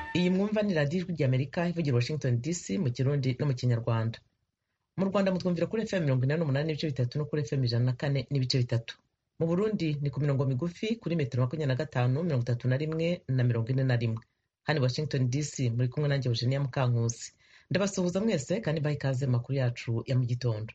Iyi mwumva ni radiyo ijwi ry'Amerika ivugira Washington DC mu Kirundi no mu Kinyarwanda. Mu Rwanda mutwumvira kuri FM 88 n'ibice bitatu no kuri FM 104 n'ibice bitatu. Mu Burundi ni ku mirongo migufi kuri metero 25, 31 na 41. Hano Washington DC muri kumwe nanjye Eugenia Mukankusi. Ndabasuhuza mwese kandi baha ikaze mu makuru yacu ya mu gitondo.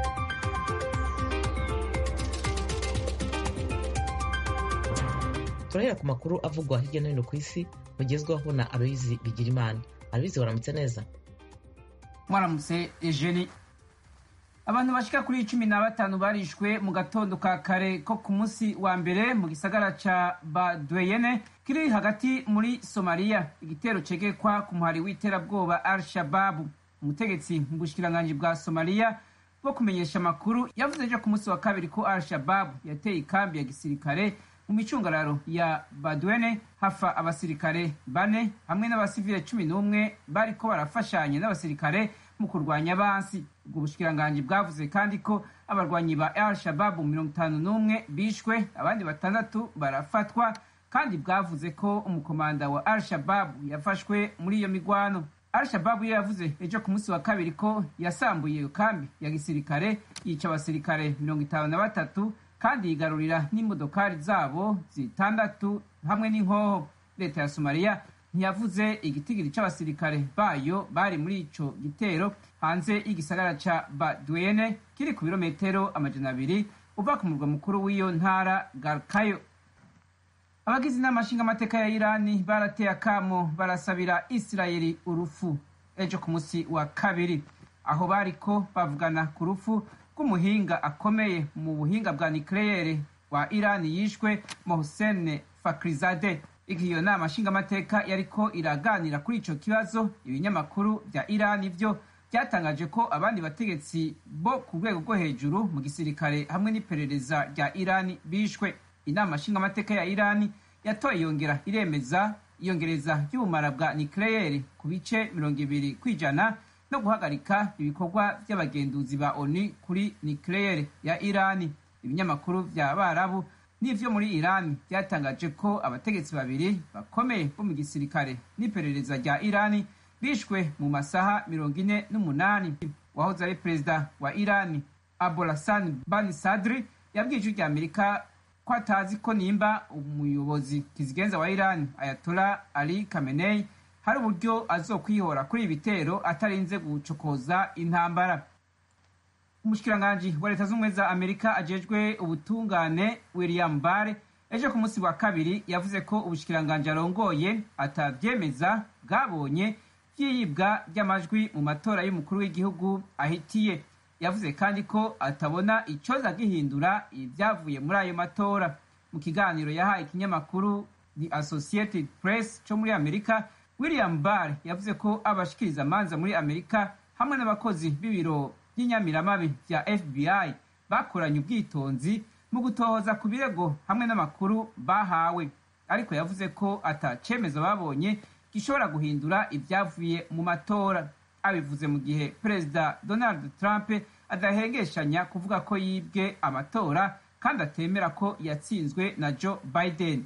Turahera ku makuru avugwa hirya no hino ku isi mugezwaho na Aloyizi Bigirimana. Aloyizi, waramutse neza? Mwaramutse Eugenie. Abantu bashika kuri 15 barishwe mu gatondo ka kare ko ku munsi wa mbere mu gisagara ca Badweyne kiri hagati muri Somalia, igitero cegekwa ku muhari w'iterabwoba Al-Shabaab. Umutegetsi mu bushikiranganje bwa Somalia bwo kumenyesha amakuru yavuze ejo ku munsi wa kabiri ko Al-Shabaab yateye ikambi ya gisirikare mu micungararo ya Badweyne, hafa abasirikare 4 hamwe n'abasivile 11 bariko barafashanya n'abasirikare mu kurwanya abansi. Ubwo bushikiranganje bwavuze kandi ko abarwanyi ba Al-Shabaab 51 bishwe, abandi 6 barafatwa, kandi bwavuze ko umukomanda wa Al-Shabaab yafashwe muri iyo migwano. Al-Shabaab yavuze ejo ku munsi wa kabiri ko yasambuye iyo kambi ya gisirikare, yica abasirikare 53 kandi yigarurira n'imodokari zabo 6 hamwe n'inkoho. Leta ya Somalia ntiyavuze igitigiri c'abasirikare bayo bari muri ico gitero hanze y'igisagara ca Badweyne kiri ku birometero 200 uva ku murwa mukuru w'iyo ntara Galkayo. Abagizi n'amashinga amateka ya Irani barateye akamo barasabira Israeli urufu ejo ku munsi wa kabiri, aho bariko bavugana ku rufu rw'umuhinga akomeye mu buhinga bwa nucleaire wa Irani yishwe Mohsen Fakhrizadeh. Iyo nama nshingamateka yariko iraganira kuri ico kibazo. Ibinyamakuru vya Irani vyo byatangaje ko abandi bategetsi bo ku rwego rwo hejuru mu gisirikare hamwe n'iperereza rya Irani bishwe. Inama nshingamateka ya Irani yatoye yongera iremeza iyongereza ry'ubumara bwa nucleaire ku bice 20% no guhagarika ibikorwa by'abagenduzi ba ONU kuri nucleaire ya Irani. Ibinyamakuru vya Barabu n'ivyo muri Irani byatangaje ko abategetsi 2 bakomeye bo mu gisirikare n'iperereza rya Irani bishwe mu masaha 48. Wahoze ari perezida wa Irani Abolhassan Bani Sadri yabwije ijwi Amerika ko atazi ko nimba umuyobozi kizigenza wa Irani Ayatollah Ali Khamenei hari uburyo azokwihora kuri ibitero atarinze gucokoza intambara. Umushikiranganje wa Leta z'Ubumwe za Amerika ajejwe ubutungane William Barr ejo ku munsi wa kabiri yavuze ko ubushikiranganje arongoye atavyemeza bwabonye vyiyibwa ry'amajwi mu matora y'umukuru w'igihugu ahitiye. Yavuze kandi ko atabona icoza gihindura ibyavuye muri ayo matora. Mu kiganiro yahaye ikinyamakuru The Associated Press cyo muri Amerika, William Barr yavuze ko abashikiriza amanza muri Amerika hamwe n'abakozi b'ibiro by'inyamiramabi vya FBI bakoranye ubwitonzi mu gutohoza ku birego hamwe n'amakuru bahawe, ariko yavuze ko atacemeza babonye gishobora guhindura ibyavuye mu matora. Abivuze mu gihe Perezida Donald Trump adahengeshanya kuvuga ko yibwe amatora kandi atemera ko yatsinzwe na Joe Biden.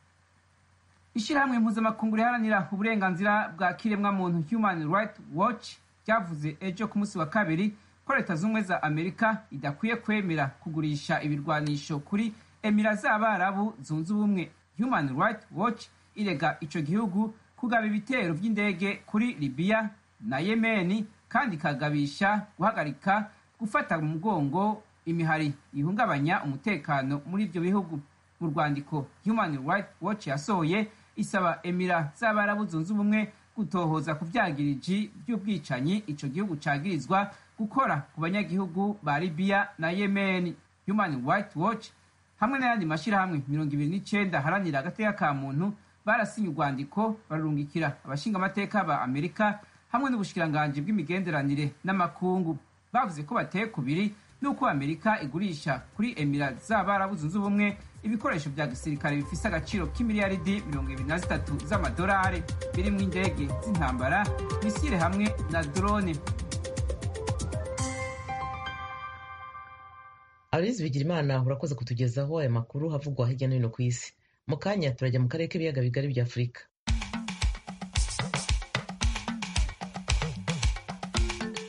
Ishirahamwe mpuzamakungu riharanira uburenganzira bwa kiremwamuntu Human Rights Watch ryavuze ejo ku munsi wa kabiri ko Leta z'Ubumwe za Amerika idakwiye kwemera kugurisha ibirwanisho kuri Emira z'Abarabu zunze ubumwe. Human Rights Watch irega ico gihugu kugaba ibitero vy'indege kuri Libya na Yemen kandi kagabisha guhagarika gufata mu mugongo imihari ihungabanya umutekano muri ibyo bihugu. Mu rwandiko Human Rights Watch yasohoye isaba Emira z'Abarabu zunze ubumwe gutohoza ku vyagiriji by'ubwicanyi ico gihugu cagirizwa gukora ku banyagihugu ba Libya na Yemen. Human Rights Watch hamwe n'ayandi mashirahamwe 29 haranira agateka ka muntu barasinye urwandiko barurungikira abashinga amateka ba Amerika hamwe n'ubushikiranganje bw'imigenderanire n'amakungu. Bavuze ko bateye kubiri nuko Amerika igurisha kuri Emira z'Abarabu zunze ubumwe ibikoresho vya gisirikare bifise agaciro k'imiliyaridi 23 z'amadolari birimo indege z'intambara, misile hamwe na drone. Aloyizi Bigirimana, urakoze kutugezaho aya makuru havugwa hirya no hino ku isi. Mu kanya turajya mu karere k'ibiyaga bigari bya Afurika.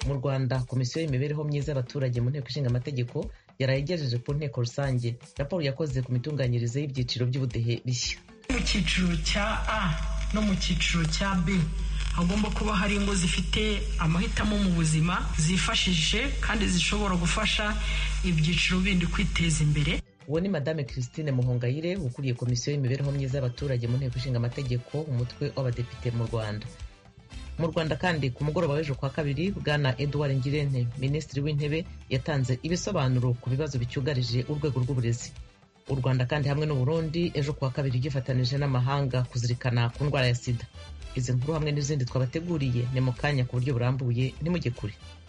mu Rwanda komisiyo y'imibereho myiza y'abaturage mu nteko ishinga amategeko yaraye igejeje ku nteko rusange raporo yakoze ku mitunganyirize y'ibyiciro by'ubudehe bishya. Mu cyiciro cya A no mu cyiciro cya B hagomba kuba hari ingo zifite amahitamo mu buzima zifashije kandi zishobora gufasha ibyiciro bindi kwiteza imbere. Uwo ni Madame Christine Muhongayire ukuriye komisiyo y'imibereho myiza y'abaturage mu nteko ishinga amategeko umutwe w'abadepite mu Rwanda. Mu Rwanda kandi ku mugoroba w'ejo kwa kabiri Bwana Edouard Ngirente Minisitiri w'Intebe yatanze ibisobanuro ku bibazo bicyugarije urwego rw'uburezi. U Rwanda kandi hamwe n'u Burundi ejo kwa kabiri gifatanije n'amahanga kuzirikana ku ndwara ya sida. Izi nkuru hamwe n'izindi twabateguriye ni mu kanya ku buryo burambuye, nimujye kure.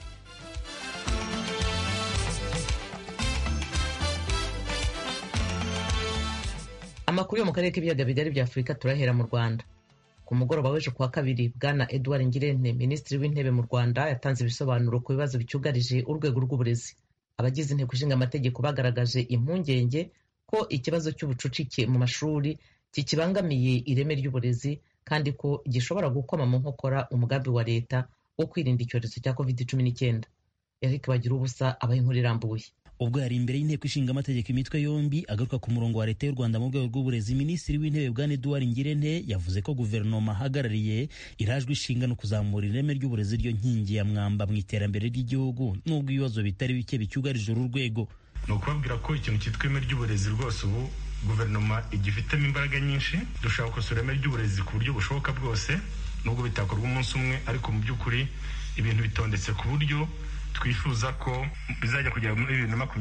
Amakuru yo mu karere k'ibiyaga bigari bya Afurika turahera mu Rwanda. Ku mugoroba w'ejo kwa kabiri Bwana Edouard Ngirente Minisitiri w'Intebe mu Rwanda yatanze ibisobanuro ku bibazo bicyugarije urwego rw'uburezi. Abagize inteko ishinga amategeko bagaragaje impungenge ko ikibazo cy'ubucucike mu mashuri kikibangamiye ireme ry'uburezi kandi ko gishobora gukoma mu nkokora umugambi wa leta wo kwirinda icyorezo cya COVID-19. Eric Bagirubusa abaha inkuru irambuye. Ubwo yari imbere y'inteko ishinga amategeko imitwe yombi agaruka ku murongo wa leta y'u Rwanda mu rwego rw'uburezi, Minisitiri w'Intebe Bwana Edouard Ngirente yavuze ko guverinoma ahagarariye irajwe ishinga no kuzamura ireme ry'uburezi ryo nkingi ya mwamba mu iterambere ry'igihugu n'ubwo ibibazo bitari bike bicyugarije uru rwego. Ni ukubabwira ko ikintu cyitwa ireme ry'uburezi rwose ubu guverinoma igifitemo imbaraga nyinshi. Dushaka gukosora ireme ry'uburezi ku buryo bushoboka bwose nubwo bitakorwa umunsi umwe, ariko mu by'ukuri ibintu bitondetse ku buryo twifuza ko bizajya kugera muri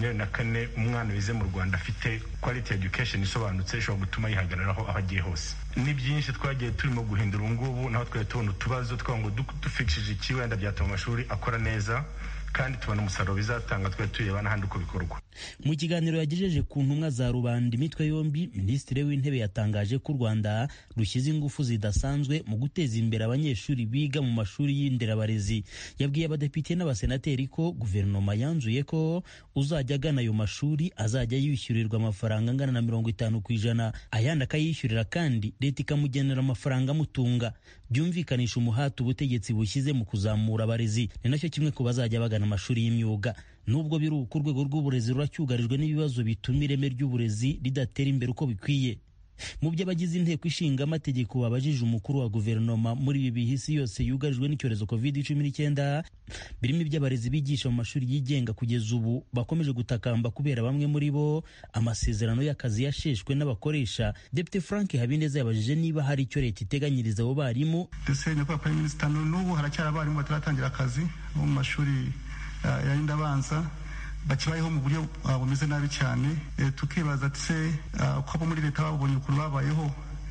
2024 umwana wize mu Rwanda afite quality education isobanutse ishobora gutuma yihagararaho aho agiye hose. Ni byinshi twagiye turimo guhindura ubungubu, naho twari tubona utubazo twango dufixije iki wenda byatuma amashuri akora neza kandi tubona umusaruro bizatanga twari tureba n'ahandi uko bikorwa. Mu kiganiro yagejeje ku ntumwa za rubanda imitwe yombi, Minisitiri w'Intebe yatangaje ko u Rwanda rushyize ingufu zidasanzwe mu guteza imbere abanyeshuri biga mu mashuri y'inderabarezi. Yabwiye abadepite n'abasenateri ko guverinoma yanzuye ko uzajya agana ayo mashuri azajya yishyurirwa amafaranga angana na 50%, ayandi akayishyurira kandi leta ikamugenera amafaranga amutunga. Byumvikanisha umuhati ubutegetsi bushyize mu kuzamura abarezi. Ni nacyo kimwe ku bazajya bagana amashuri y'imyuga. Nubwo biri uko urwego rw'uburezi ruracyugarijwe n'ibibazo bituma ireme ry'uburezi ridatera imbere uko bikwiye. Mu byo abagize inteko ishinga amategeko babajije umukuru wa guverinoma muri ibi bihe isi yose yugarijwe n'icyorezo COVID-19, birimo iby'abarezi bigisha mu mashuri yigenga kugeza ubu bakomeje gutakamba kubera bamwe muri bo amasezerano y'akazi yasheshwe n'abakoresha. Depite Frank Habineza yabajije niba hari icyo leta iteganyiriza abo barimu. Ndetse nyakubahwa Prime Minister, n'ubu haracyari abarimu bataratangira akazi mu mashuri y'indabanza bakibayeho mu buryo bumeze nabi cyane. Tukibaza ati se uko abo muri leta babonye ukuntu babayeho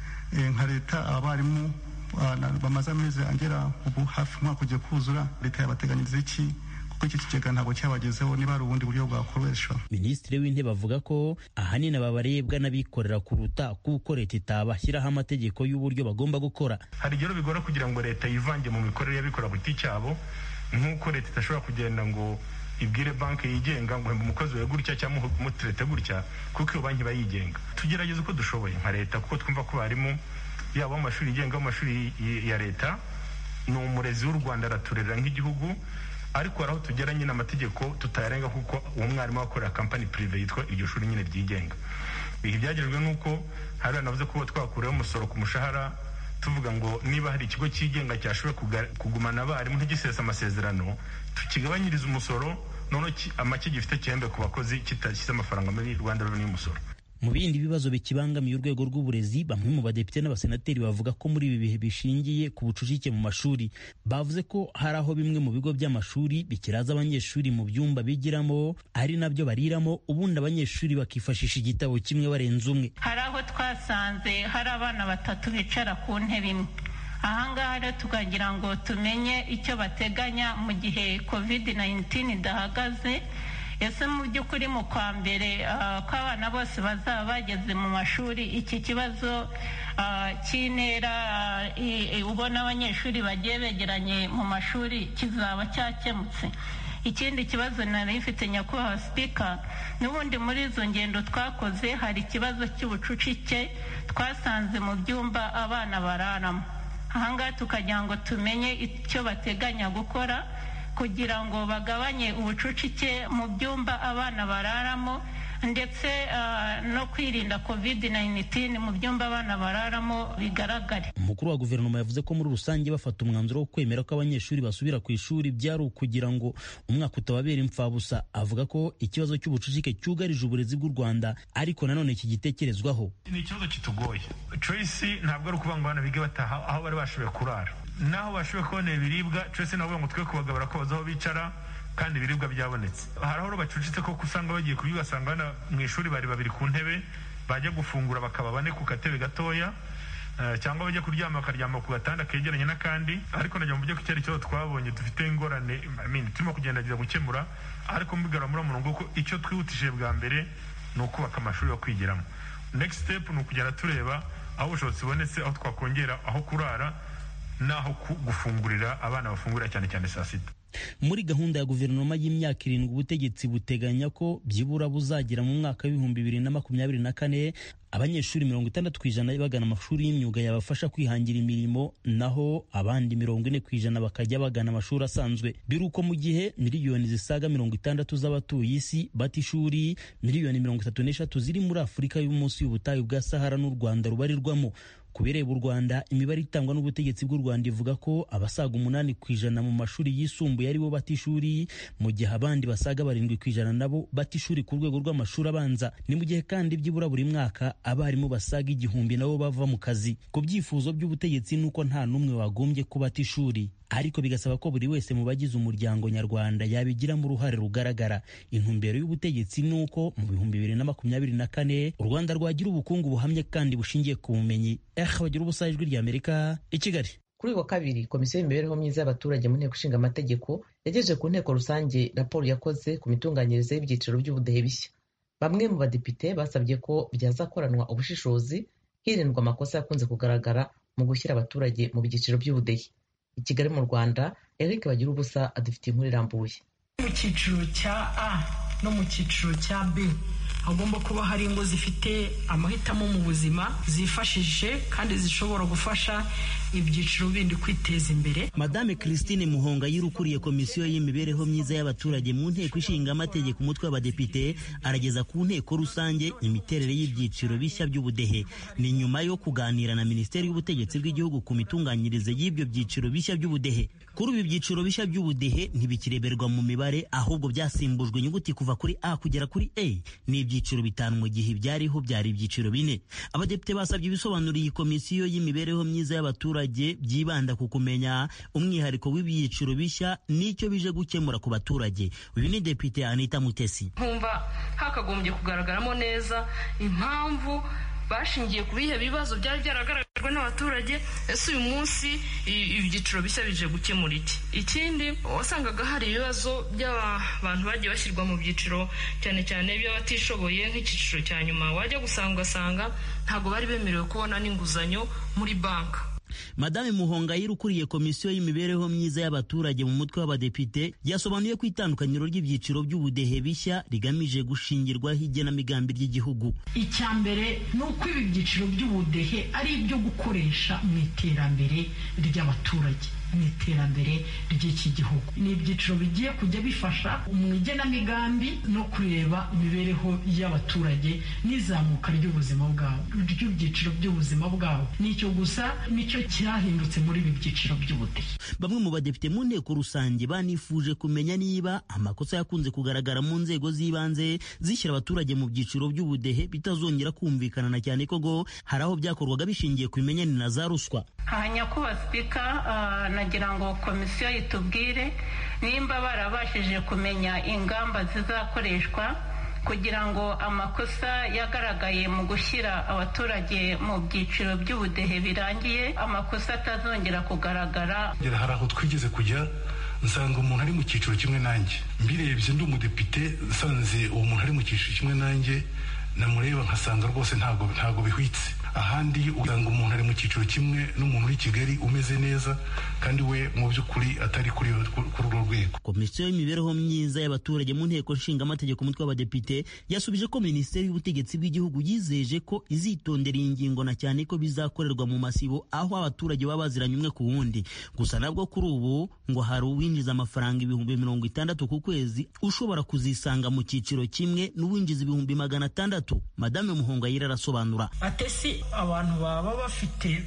nka leta abarimu bamaze amezi angera ubu hafi umwaka ugiye kuzura, leta yabateganyiriza iki kuko iki kigega ntabwo cyabagezeho niba hari ubundi buryo bwakoreshwa. Minisitiri w'Intebe avuga ko ahanini aba barebwa n'abikorera kuruta kuko leta itabashyiraho amategeko y'uburyo bagomba gukora. Hari igero bigora kugira ngo leta yivange mu mikorere y'abikora ku giti cyabo, nk'uko leta idashobora kugenda ngo ibwire banki yigenga ngo umukozi we gutya cyangwa umuturete gutya kuko iyo banki bayigenga. Tugerageza uko dushoboye nka leta kuko twumva ko barimu yaba amashuri yigenga amashuri ya leta ni umurezi w'u Rwanda araturera nk'igihugu, ariko hari aho tugera nyine amategeko tutayarenga kuko uwo mwarimu wakorera company prive yitwa iryo shuri nyine ryigenga. Ibi byagejwe nuko hari navuze ko twakureho umusoro ku mushahara tuvuga ngo niba hari ikigo cyigenga cyashoboye kugumana abarimu ntigisesa amasezerano tukigabanyiriza umusoro, none amake gifite cyembe ku bakozi kitashyize amafaranga muri Rwanda Revenue y'umusoro. Mu bindi bibazo bikibangamiye urwego rw'uburezi, bamwe mu badepite n'abasenateri bavuga ko muri ibi bihe bishingiye ku bucucike mu mashuri. Bavuze ko hari aho bimwe mu bigo by'amashuri bikiraza abanyeshuri mu byumba bigiramo ari nabyo bariramo, ubundi abanyeshuri bakifashisha igitabo kimwe barenze umwe. Hari aho twasanze hari abana batatu bicara ku ntebe imwe. Ahangaha rero tukagira ngo tumenye icyo bateganya mu gihe COVID-19 idahagaze. Ese mu by'ukuri mu kwa mbere ko abana bose bazaba bageze mu mashuri, iki kibazo cy'intera ubona abanyeshuri bagiye begeranye mu mashuri kizaba cyakemutse? Ikindi kibazo nari mfite nyakubahwa Speaker, n'ubundi muri izo ngendo twakoze hari ikibazo cy'ubucucike twasanze mu byumba abana bararamo. Ahangaha tukagira ngo tumenye icyo bateganya gukora kugira ngo bagabanye ubucucike mu byumba abana bararamo ndetse no kwirinda COVID-19 mu byumba abana bararamo bigaragare. Umukuru wa guverinoma yavuze ko muri rusange bafata umwanzuro wo kwemera ko abanyeshuri basubira ku ishuri byari ukugira ngo umwaka utababera imfabusa. Avuga ko ikibazo cy'ubucucike cyugarije uburezi bw'u Rwanda ariko nanone iki gitekerezwaho. Ni ikibazo kitugoye. Choice ntabwo ari ukuvuga ngo abana bige bataha aho bari bashoboye kurara, naho bashoboye kubona ibiribwa. Choice ntabwo ngo twe kubagabura ko bazaho bicara kandi ibiribwa byabonetse. Hari aho bacucitse ko usanga bagiye kubiga, basanga abana mu ishuri bari babiri ku ntebe, bajya gufungura bakaba bane ku katebe gatoya, cyangwa bajya kuryama bakaryama ku gatanda kegeranye n'akandi. Ariko najya mu buryo ko icyo twabonye dufite ingorane turimo kugerageza gukemura, ariko mbigara muri murongo ko icyo twihutishije bwa mbere ni ukubaka amashuri yo kwigiramo. Next step ni ukugenda tureba aho ubushobozi bubonetse, aho twakongera aho kurara n'aho gufungurira abana bafungurira cyane cyane saa sita. Muri gahunda ya guverinoma y'imyaka 7 ubutegetsi buteganya ko byibura buzagira mu mwaka w'2024 abanyeshuri 60% bagana amashuri y'imyuga yabafasha kwihangira imirimo, naho abandi 40% bakajya bagana amashuri asanzwe. Biruko mu gihe miliyoni zisaga 60 z'abatuye isi bata ishuri, miliyoni 33 ziri muri Afurika y'umunsi y'ubutayu bwa Sahara n'u Rwanda rubarirwamo. Kubireba u Rwanda, imibare itangwa n'ubutegetsi bw'u Rwanda ivuga ko abasaga 8% mu mashuri yisumbuye aribo bata ishuri, mu gihe abandi basaga 7% nabo bata ishuri ku rwego rw'amashuri abanza. Ni mu gihe kandi byibura buri mwaka abarimu basaga 1000 nabo bava mu kazi. Ku byifuzo by'ubutegetsi nuko nta numwe wagombye kubata ishuri, ariko bigasaba ko buri wese mu bagize umuryango nyarwanda yabigiramo uruhare rugaragara. Intumbero y'ubutegetsi nuko mu 2024 u Rwanda rwagira ubukungu buhamye kandi bushingiye ku bumenyi. Bagira ubusa ijwi rya Amerika i Kigali. Kuri uyu wa kabiri, komisiyo y'imibereho myiza y'abaturage mu nteko ishinga amategeko yagejeje ku nteko rusange raporo yakoze ku mitunganyirize y'ibyiciro by'ubudehe bishya. Bamwe mu badepite basabye ko byazakoranwa ubushishozi hirindwa amakosa yakunze kugaragara mu gushyira abaturage mu byiciro by'ubudehe. I Kigali mu Rwanda, Eric Bagira ubusa adufitiye inkuru irambuye. Mu cyiciro cya A no mu cyiciro cya B hagomba kuba hari ingo zifite amahitamo mu buzima, zifashije kandi zishobora gufasha ibyiciro bindi kwiteza imbere. Madame Christine Muhongayire ukuriye komisiyo y'imibereho myiza y'abaturage mu nteko ishinga amategeko umutwe w'abadepite arageza ku nteko rusange imiterere y'ibyiciro bishya by'ubudehe. Ni nyuma yo kuganira na Minisiteri y'Ubutegetsi bw'Igihugu ku mitunganyirize y'ibyo byiciro bishya by'ubudehe. Kuri ibi byiciro bishya by'ubudehe ntibikireberwa mu mibare, ahubwo byasimbujwe inyuguti kuva kuri A kugera kuri A. Ni ibyiciro 5 mu gihe byariho byari ibyiciro 4. Abadepite basabye ibisobanuriye komisiyo y'imibereho myiza y'abaturage byibanda ku kumenya umwihariko w'ibyiciro bishya n'icyo bije gukemura ku baturage. Uyu ni Depite Anita Mutesi. Nkumva hakagombye kugaragaramo neza impamvu bashingiye ku bihe bibazo byari byaragaragajwe n'abaturage. Ese uyu munsi ibyiciro bishya bije gukemura iki? Ikindi wasangaga hari ibibazo by'abantu bagiye bashyirwa mu byiciro cyane cyane by'abatishoboye nk'icyiciro cya nyuma, wajya gusanga ntabwo bari bemerewe kubona n'inguzanyo muri banka. Madame Muhongayire ukuriye komisiyo y'imibereho myiza y'abaturage mu mutwe w'abadepite yasobanuye ko itandukaniro ry'ibyiciro by'ubudehe bishya rigamije gushingirwaho igenamigambi ry'igihugu. Icya mbere ni uko ibi byiciro by'ubudehe ari ibyo gukoresha mu iterambere ry'abaturage, mu iterambere ry'iki gihugu. Ni ibyiciro bigiye kujya bifasha mu igenamigambi no kureba imibereho y'abaturage n'izamuka ry'ubuzima bwabo, ry'ibyiciro by'ubuzima bwabo. Nicyo gusa nicyo cyahindutse muri ibi byiciro by'ubudehe. Bamwe mu badepite mu nteko rusange banifuje kumenya niba amakosa yakunze kugaragara mu nzego z'ibanze zishyira abaturage mu byiciro by'ubudehe bitazongera kumvikana, na cyane ko hari aho byakorwaga bishingiye ku bimenyane na za ruswa. Nyakubahwa Spika, nagira ngo komisiyo itubwire nimba barabashije kumenya ingamba zizakoreshwa kugira ngo amakosa yagaragaye mu gushyira abaturage mu byiciro by'ubudehe birangiye, amakosa atazongera kugaragara. Hari aho twigeze kujya nsanga umuntu ari mu cyiciro kimwe nanjye, mbirebye ndi umudepite nsanze uwo muntu ari mu cyiciro kimwe nanjye, namureba nkasanga rwose ntabwo bihwitse. ahandi ugasanga umuntu ari mu cyiciro kimwe n'umuntu uri Kigali umeze neza kandi we mu by'ukuri atari kuri urwo rwego. Komisiyo y'imibereho myiza y'abaturage mu nteko nshingamategeko umutwe w'abadepite yasubije ko Minisiteri y'Ubutegetsi bw'Igihugu yizeje ko izitondera iyi ngingo na cyane ko bizakorerwa mu masibo aho abaturage baba baziranye umwe ku wundi. Gusa nabwo kuri ubu ngo hari uwinjiza amafaranga 60,000 ku kwezi ushobora kuzisanga mu cyiciro kimwe n'uwinjiza 600,000. Madame Muhongayire arasobanura. Atesi abantu baba bafite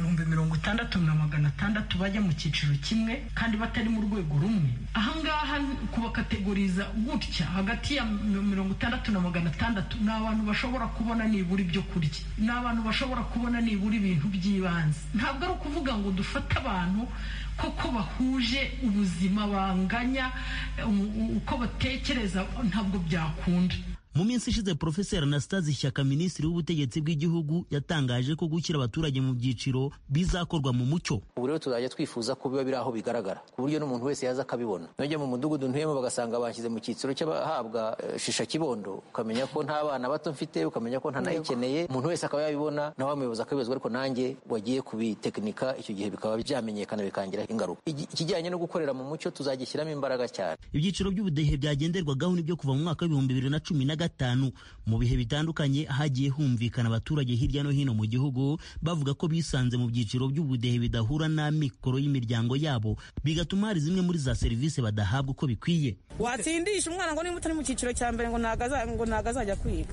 60,600 bajya mu cyiciro kimwe kandi batari mu rwego rumwe. Ahangaha kubakategoriza gutya hagati ya 60,000 na 600 ni abantu bashobora kubona nibura ibyo kurya, ni abantu bashobora kubona nibura ibintu by'ibanze. Ntabwo ari ukuvuga ngo dufate abantu koko bahuje ubuzima banganya uko batekereza, ntabwo byakunda. Mu minsi ishize Professor Anastase Shyaka Minisitiri w'Ubutegetsi bw'Igihugu yatangaje ko gushyira abaturage mu byiciro bizakorwa mu mucyo. Ubu rero tuzajya twifuza ko biba biri aho bigaragara ku buryo n'umuntu wese yaza akabibona. Nujya mu mudugudu ntuyemo bagasanga bashyize mu cyiciro cy'abahabwa shisha kibondo, ukamenya ko nta bana bato mfite, ukamenya ko ntanayikeneye, umuntu wese akaba yabibona, nawe umuyobozi akabibazwa, ariko nanjye wagiye kubitekinika icyo gihe bikaba byamenyekana bikangira ingaruka. Ikijyanye no gukorera mu mucyo tuzagishyiramo imbaraga cyane. Ibyiciro by'ubudehe byagenderwagaho nibyo kuva mu mwaka wa 2015 mu bihe bitandukanye hagiye humvikana abaturage hirya no hino mu gihugu bavuga ko bisanze mu byiciro by'ubudehe bidahura n'amikoro y'imiryango yabo, bigatuma hari zimwe muri za serivisi badahabwa uko bikwiye. Watsindisha umwana ngo niba utari mu cyiciro cya mbere ngo ntagazajya kwiga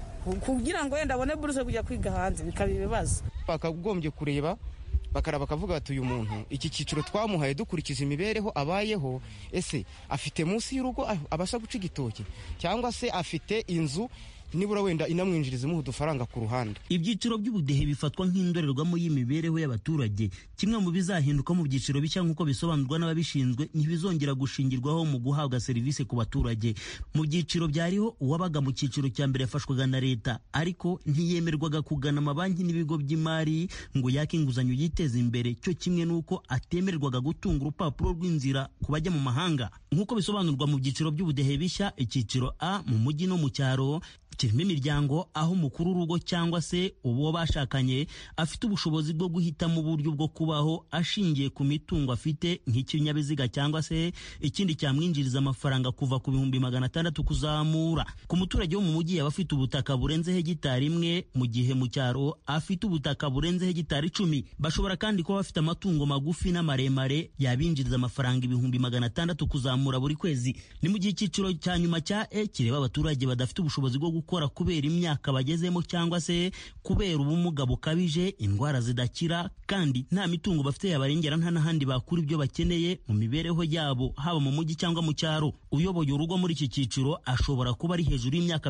kugira ngo wenda abone buruse kujya kwiga hanze, bikaba ibibazo. Bakagombye kureba bakaraba bakavuga ati uyu muntu iki cyiciro twamuhaye dukurikije imibereho abayeho, ese afite munsi y'urugo abasha guca igitoki cyangwa se afite inzu nibura wenda inamwinjiriza imuha udufaranga ku ruhande. Ibyiciro by'ubudehe bifatwa nk'indorerwamo y'imibereho y'abaturage. Kimwe mu bizahinduka mu byiciro bishya nk'uko bisobanurwa n'ababishinzwe, ntibizongera gushingirwaho mu guhabwa serivisi ku baturage. Mu byiciro byariho uwabaga mu cyiciro cya mbere yafashwaga na leta ariko ntiyemerwaga kugana amabanki n'ibigo by'imari ngo yake inguzanyo yiteze imbere, cyo kimwe n'uko atemererwaga gutunga urupapuro rw'inzira ku bajya mu mahanga. Nk'uko bisobanurwa mu byiciro by'ubudehe bishya, icyiciro A mu mujyi no mu cyaro kirimo imiryango aho umukuru w'urugo cyangwa se uwo bashakanye afite ubushobozi bwo guhitamo uburyo bwo kubaho ashingiye ku mitungo afite nk'ikinyabiziga cyangwa se ikindi cyamwinjiriza amafaranga kuva ku 600,000 kuzamura. Ku muturage wo mu mujyi aba afite ubutaka burenze hegitari 1, mu gihe mu cyaro afite ubutaka burenze hegitari 10. Bashobora kandi kuba bafite amatungo magufi n'amaremare yabinjiriza amafaranga 600,000 kuzamura buri kwezi. Ni mu gihe icyiciro cya nyuma cya E kireba abaturage badafite ubushobozi bwo gukora kubera imyaka bagezemo cyangwa se kubera ubumuga bukabije, indwara zidakira, kandi nta mitungo bafite yabarengera, nta n'ahandi bakura ibyo bakeneye mu mibereho yabo haba mu mujyi cyangwa mu cyaro. Uyoboye urugo muri iki cyiciro ashobora kuba ari hejuru y'imyaka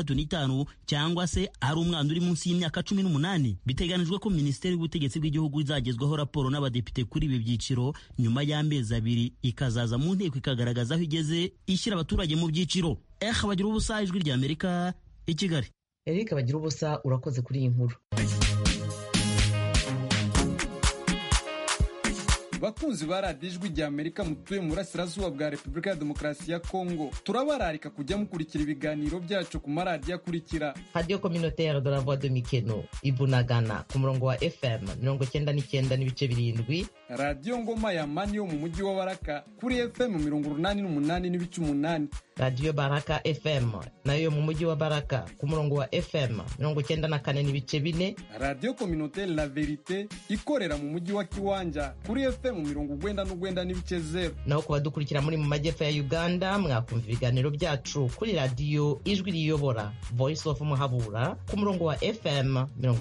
65 cyangwa se ari umwana uri munsi y'imyaka 18. Biteganijwe ko Minisiteri y'Ubutegetsi bw'Igihugu izagezwaho raporo n'abadepite kuri ibi byiciro nyuma y'amezi 2, ikazaza mu nteko ikagaragaza aho igeze ishyira abaturage mu byiciro. Bagira ubusa, Ijwi ry'Amerika i Kigali. Eric Bagira ubusa, urakoze kuri iyi nkuru. Bakunzi ba radiyo Ijwi ry'Amerika mutuye mu burasirazuba bwa Repubulika ya Demokarasi ya Kongo, turabararika kujya mukurikira ibiganiro byacu ku maradiyo akurikira: Radio Communautaire de la Voix de Mikeno Ibunagana ku murongo wa FM 99.7, Radio Ngoma ya Mani yo mu mujyi wa Baraka kuri FM 88.8, Radio Baraka FM nayo mu mujyi wa Baraka ku murongo wa FM 94.4, Radio Communautaire La Verite ikorera mu mujyi wa Kiwanja kuri FM 99.0. Naho kuba dukurikira muri mu majyepfo ya Uganda mwakumva ibiganiro byacu kuri Radio Ijwi riyobora Voice of Muhabura ku murongo wa FM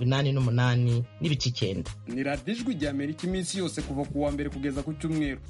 88.9. Ni Radio Ijwi ry'Amerika iminsi yose kuva ku wa mbere kugeza ku cyumweru.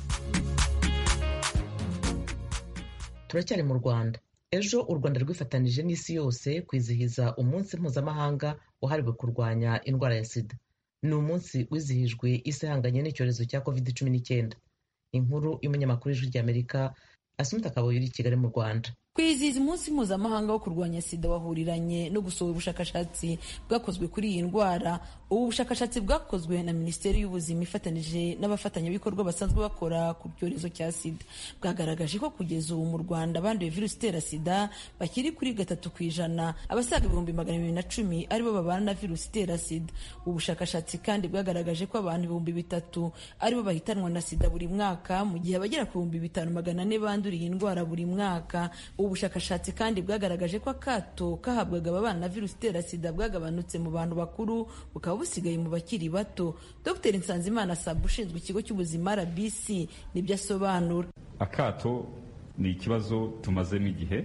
Turacyari mu Rwanda. Ejo u Rwanda rwifatanije n'isi yose kwizihiza umunsi mpuzamahanga wahariwe kurwanya indwara ya sida. Ni umunsi wizihijwe isi ihanganye n'icyorezo cya COVID-19. Inkuru y'umunyamakuru w'Ijwi ry'Amerika Asumta Kaboyi uri i Kigali mu Rwanda. kwizihiza umunsi mpuzamahanga wo kurwanya sida wahuriranye no gusohora ubushakashatsi bwakozwe kuri iyi ndwara. Ubu bushakashatsi bwakozwe na Minisiteri y'Ubuzima ifatanije n'abafatanyabikorwa basanzwe bakora ku cyorezo cya sida bwagaragaje ko kugeza ubu mu Rwanda abanduye virusi itera sida bakiri kuri 3%, abasaga 210,010 aribo babana na virusi itera sida. Ubu bushakashatsi kandi bwagaragaje ko abantu 3,000 aribo bahitanwa na sida buri mwaka, mu gihe abagera ku 5,400 banduriye indwara buri mwaka. Ubu bushakashatsi kandi bwagaragaje ko akato kahabwaga ababana na virusi itera sida bwagabanutse mu bantu bakuru bukaba busigaye mu bakiri bato. Dr Nsanzimana Sabu ushinzwe ikigo cy'ubuzima RBC nibyo asobanura. Akato ni ikibazo tumazemo igihe,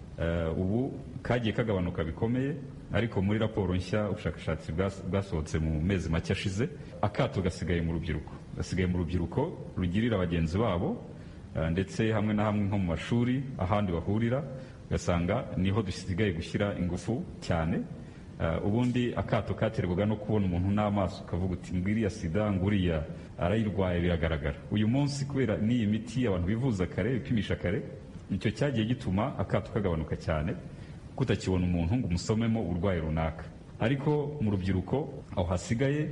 ubu kagiye kagabanuka bikomeye, ariko muri raporo nshya ubushakashatsi bwasohotse mu mezi make ashize, akato gasigaye mu rubyiruko rugirira bagenzi babo, ndetse hamwe na hamwe nko mu mashuri ahandi bahurira, ugasanga niho dusigaye gushyira ingufu cyane. Ubundi akato katerwaga no kubona umuntu n'amaso ukavuga uti ngiriya sida, nguriya arayirwaye, biragaragara. Uyu munsi kubera n'iyi miti abantu bivuza kare, bipimisha kare, icyo cyagiye gituma akato kagabanuka cyane, kutakibona umuntu ngo umusomemo uburwayi runaka. Ariko mu rubyiruko aho hasigaye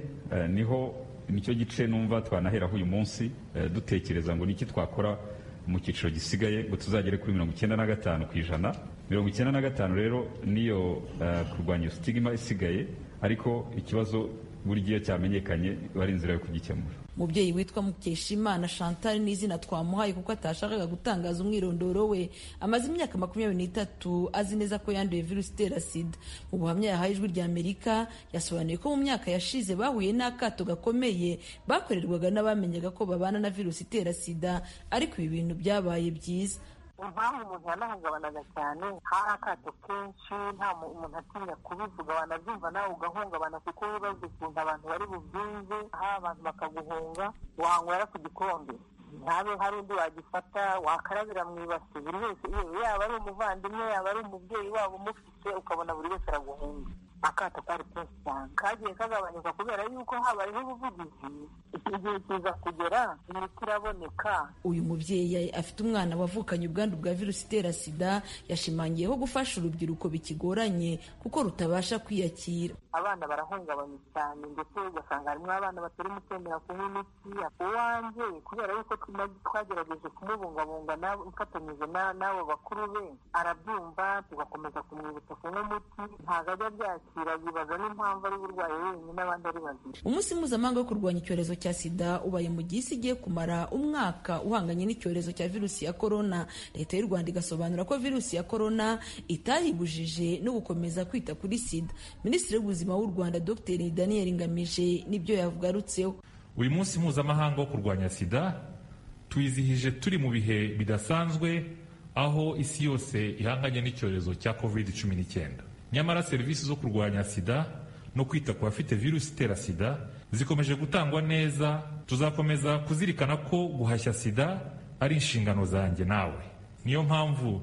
nicyo gice numva twanaheraho uyu munsi dutekereza ngo niki twakora mu cyiciro gisigaye ngo tuzagere kuri 95%. 95% rero niyo kurwanya stigma isigaye, ariko ikibazo buri gihe cyamenyekanye bari inzira yo kugikemura. Umubyeyi witwa Mukeshimana Chantal n'izina twamuhaye kuko atashakaga gutangaza umwirondoro we, amaze imyaka 23 azi neza ko yanduye virusi itera sida. Mu buhamya yahaye Ijwi ry'Amerika yasobanuye ko mu myaka yashize bahuye n'akato gakomeye bakorerwaga n'abamenyaga ko babana na virusi itera sida, ariko ibi bintu byabaye byiza. Impamvu umuntu yanahungabanaga cyane, hari akato kenshi, nta umuntu atinya kubivuga, wanabyumva nawe ugahungabana kuko wibaza ukuntu abantu bari bubyumve, abantu bakaguhunga, wanywera ku gikombe ntabe hari undi wagifata, wakarabira mu ibase, buri wese yaba ari umuvandimwe yaba ari umubyeyi wabo umufite, ukabona buri wese araguhunga. Akato kari kenshi cyane, kagiye kagabanyuka kubera yuko habayeho ubuvugizi, igihe kiza kugera imiti iraboneka. Uyu mubyeyi afite umwana wavukanye ubwandu bwa virusi itera sida, yashimangiyeho gufasha urubyiruko bikigoranye kuko rutabasha kwiyakira. Abana barahungabanye cyane, ndetse ugasanga harimo abana batari mu kwemera kunywa imiti. Uwanjye kubera yuko twagerageje kumubungabunga ufatanyije n'abo bakuru be, arabyumva, tugakomeza kumwibutsa kunywa umuti, ntabwo ajya byakira, yibaza n'impamvu ari burwaye wenyine abandi ari bazima. Umunsi mpuzamahanga wo kurwanya icyorezo cya sida ubaye mu gihe isi igiye kumara umwaka uhanganye n'icyorezo cya virusi ya korona. Leta y'u Rwanda igasobanura ko virusi ya korona itayibujije no gukomeza kwita kuri sida. Minisitiri w'Ubuzima w'u Rwanda Dr Daniel Ngamije nibyo yavugarutseho. Uyu munsi mpuzamahanga wo kurwanya sida tuyizihije turi mu bihe bidasanzwe, aho isi yose ihanganye n'icyorezo cya COVID-19. Nyamara serivisi zo kurwanya sida no kwita ku bafite virusi itera sida zikomeje gutangwa neza. Tuzakomeza kuzirikana ko guhashya sida ari inshingano zanjye nawe. Niyo mpamvu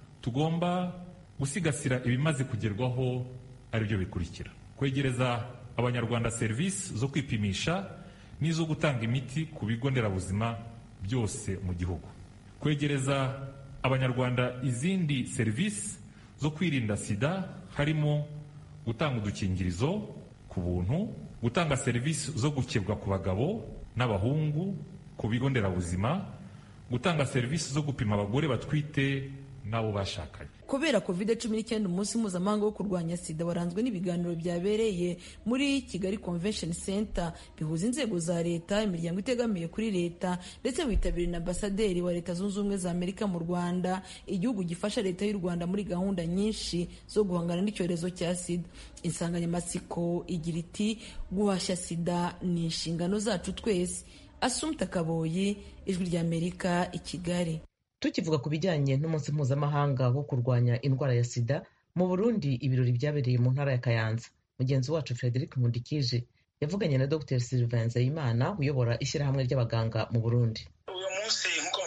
tugomba gusigasira ibimaze kugerwaho, ari byo bikurikira: kwegereza abanyarwanda serivisi zo kwipimisha n'izo gutanga imiti ku bigo nderabuzima byose mu gihugu, kwegereza abanyarwanda izindi serivisi zo kwirinda sida, harimo gutanga udukingirizo ku buntu, gutanga serivisi zo gukebwa ku bagabo n'abahungu ku bigo nderabuzima, gutanga serivisi zo gupima abagore batwite n'abo bashakanye. Kubera COVID-19 umunsi mpuzamahanga wo kurwanya sida waranzwe n'ibiganiro byabereye muri Kigali Convention Center bihuza inzego za leta, imiryango itegamiye kuri leta, ndetse witabiriwe na ambasaderi wa Leta Zunze Ubumwe za Amerika mu Rwanda, igihugu gifasha leta y'u Rwanda muri gahunda nyinshi zo guhangana n'icyorezo cya sida. Insanganyamatsiko igira iti guhashya sida ni inshingano zacu twese. Assumpta Kaboyi, Ijwi ry'Amerika, i Kigali. Tukivuga ku bijyanye n'umunsi mpuzamahanga wo kurwanya indwara ya sida, mu Burundi ibirori byabereye mu ntara ya Kayanza. Mugenzi wacu Frederic Nkundikije yavuganye na Dr Sylvain Nzeyimana uyobora ishyirahamwe ry'abaganga mu Burundi. Uyu munsi nk'uko mubizi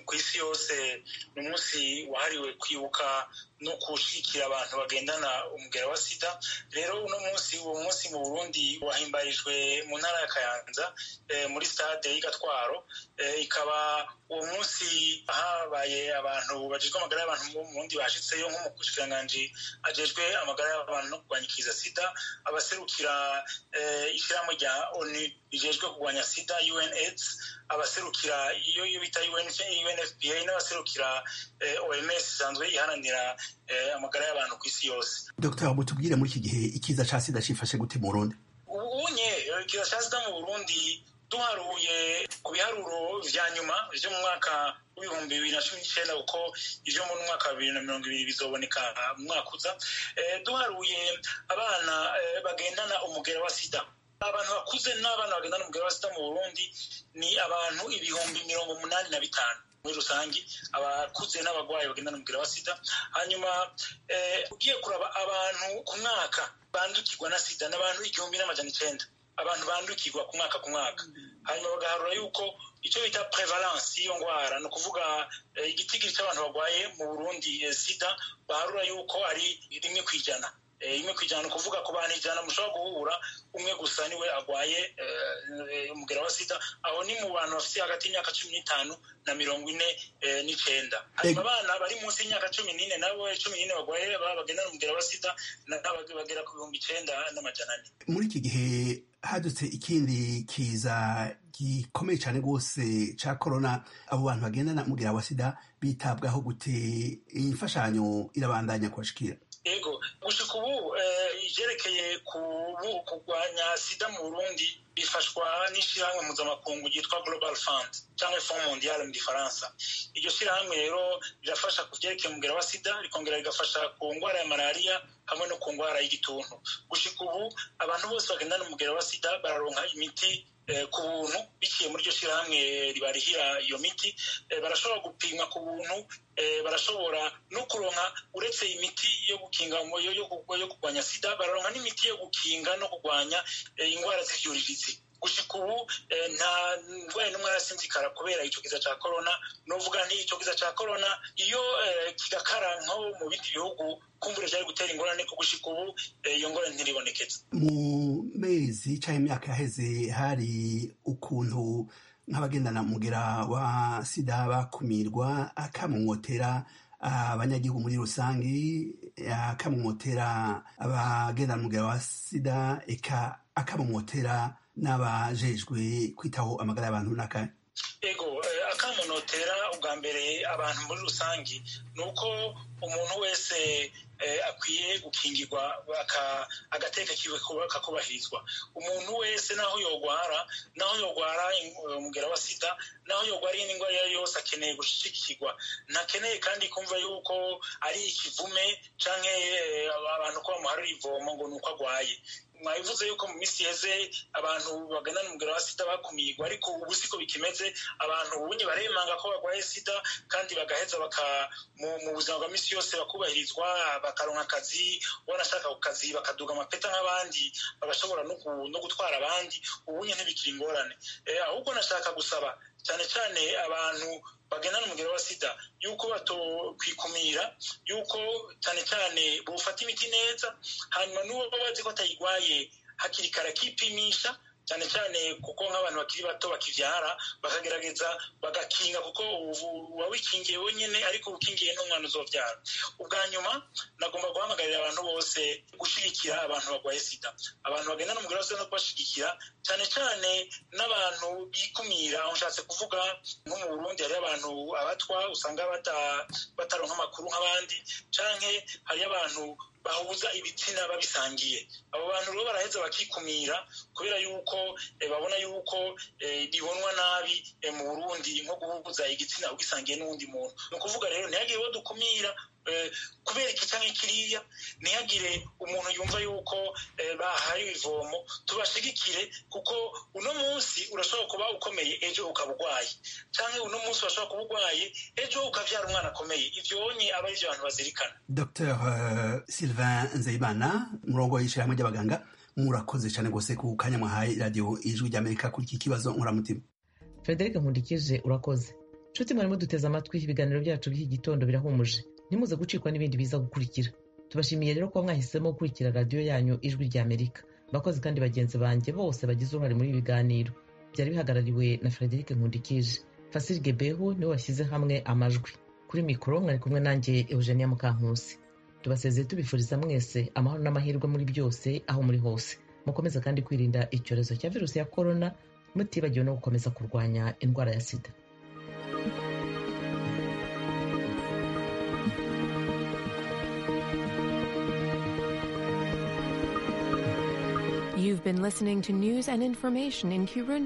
ku isi yose ni umunsi wahariwe kwibuka no gushigikira abantu bagendana umugera wa sida. Rero uwo munsi mu Burundi wahimbarijwe mu ntara ya Kayanza muri stade y'Igatwaro. Ikaba uwo munsi habaye abantu bajejwe amagara y'abantu mu Burundi bashitseyo nk'umushikiranganji ajejwe amagara y'abantu no kurwanya ikiza sida, abaserukira ishirahamwe rya ONU rijejwe kurwanya sida UNAIDS, abaserukira iyo bita UNFPA n'abaserukira OMS isanzwe iharanira amagara y'abantu ku isi yose. Dr. mutubwire muri iki gihe ikiza ca sida cifashe gute mu Burundi? Ubunye ikiza ca sida mu Burundi duharuye ku biharuro vya nyuma vyo mu mwaka w'ibihumbi 2019 kuko ivyo mu mwaka wa 2020 bizoboneka mu mwaka uza, duharuye abana bagendana umugera wa sida. Abantu bakuze n'abana bagendana umugera wa sida mu Burundi ni abantu 85,000 muri rusangi, abakuze n'abagwayi bagendana umugera wa sida. Hanyuma ugiye kuraba abantu ku mwaka bandukirwa na sida n'abantu 1,900 abantu bandukirwa ku mwaka. Hanyuma bagaharura yuko icyo bita prevalence y'iyo ngwara, ni ukuvuga igitigiri cy'abantu bagwaye mu Burundi sida baharura yuko ari 1%. 1% ni ukuvuga ku bantu 100 mushobora guhura umwe gusa niwe agwaye umugera wa sida. Aho ni mu bantu bafite hagati y'imyaka 15 na 49. Hanyuma abana bari munsi y'imyaka 14 nabo 14 bagwaye bagendana umugera wa sida bagera ku 9,400. Muri iki gihe hadutse ikindi kiza gikomeye cyane rwose ca corona. Abo bantu bagendana umugera wa sida bitabwaho gute? Imfashanyo irabandanya kubashikira? Ego, gushika ubu ivyerekeye kurwanya sida mu Burundi bifashwa n'ishirahamwe mpuzamakungu ryitwa Global Fund cyangwa Fond Mondial mu Gifaransa. Iryo shirahamwe rero rirafasha ku vyerekeye umugera wa sida, rikongera rigafasha ku ngwara ya malaria hamwe no ku ngwara y'igituntu. Gushika ubu abantu bose bagendana umugera wa sida bararonka imiti ku buntu biciye muri iryo shirahamwe ribarihira iyo miti. Barashobora gupimwa ku buntu, barashobora no kuronka uretse imiti yo gukinga yo kurwanya sida, bararonka n'imiti yo gukinga no kurwanya ingwara z'ivyuririzi. Gushika ubu nta ndwara n'umwe arasinzikara kubera ico kiza ca corona. Novuga nti ico kiza ca corona iyo kigakara nko mu bindi bihugu kumbure vyari gutera ingorane, ko gushika ubu iyo ngorane ntiribonekeza. Mu mezi canke imyaka yaheze hari ukuntu nk'abagendana umugera wa sida bakumirwa, akamumotera abanyagihugu muri rusangi, akamumotera abagendana umugera wa sida, eka akamumotera n'abajejwe kwitaho amagara y'abantu n'akahe? Ego, akamunotera ubwa mbere abantu muri rusangi nuko umuntu wese akwiye gukingirwa agateka kiwe kakubahirizwa. Umuntu wese naho yogwara umugera wa sida, naho yogwara iyindi ngwara yose akeneye gushigikirwa. Ntakeneye kandi kumva yuko ari ikivume canke abantu ko bamuharura ivomo ngo nuko agwaye. Mwabivuze yuko mu misi heze abantu bagendana umugera wa sida bakumirwa, ariko ubu siko bikimeze. Abantu ubunye baremanga ko bagwaye sida kandi bagaheza mu buzima bwa misi yose bakubahirizwa, bakaronka akazi, wanashaka ku kazi bakaduga amapeta nk'abandi, bagashobora no gutwara abandi. Ubunye ntibikiri ingorane. Ahubwo nashaka gusaba cyane cyane abantu bagendana umugera wa sida yuko batokwikumira, yuko cyane cyane bufata imiti neza, hanyuma n'uwo bazi ko atayigwaye hakiri kare akipimisha, cyane cyane kuko nk'abantu bakiri bato bakivyara bakagerageza bagakinga, kuko uba wikingiye wenyene ariko ukingiye n'umwana uzovyara. Ubwa nyuma nagomba guhamagarira abantu bose gushigikira abantu bagwaye sida, abantu bagendana umugera wa sida no kubashigikira, cyane cyane n'abantu bikumira. Aho nshatse kuvuga nko mu Burundi hari abantu abatwa usanga bataronka amakuru nk'abandi, canke hari abantu bahuza ibitsina babisangiye. Abo bantu rero baraheza bakikumira kubera yuko babona yuko bibonwa nabi mu Burundi nko guhuza igitsina ugisangiye n'uwundi muntu. Ni ukuvuga rero ntihagire uwo dukumira kubera iki canke kiriya, ntihagire umuntu yumva yuko bahaye ivomo. Tubashigikire kuko uno munsi urashobora kuba ukomeye ejo ukaba ugwaye, canke uno munsi urashobora kuba ugwaye ejo ukavyara umwana akomeye. Ivyonye aba arivyo abantu bazirikana. Dr. Sylvain Nzeyimana, murongo w'ishirahamwe ry'abaganga, murakoze cyane rwose ku kanya mwahaye radio Ijwi ry'Amerika kuri iki kibazo nkuramutima. Frederic Nkundikije urakoze. nshuti mwarimo duteze amatwi, ibiganiro byacu by'iki gitondo birahumuje, ntimuze gucikwa n'ibindi biza gukurikira. Tubashimiye rero ko mwahisemo gukurikira radiyo yanyu Ijwi ry'Amerika. Bakozi kandi bagenzi banjye bose bagize uruhare muri ibi biganiro, byari bihagarariwe na Frederic Nkundikije. Fasil Gebehu niwe washyize hamwe amajwi. Kuri mikoro mwari kumwe nanjye Eugenia Mukankusi. Tubasezeye tubifuriza mwese amahoro n'amahirwe muri byose aho muri hose. Mukomeze kandi kwirinda icyorezo cya virusi ya corona, mutibagiwe no gukomeza kurwanya indwara ya sida. You've been listening to news and information in Kirundi.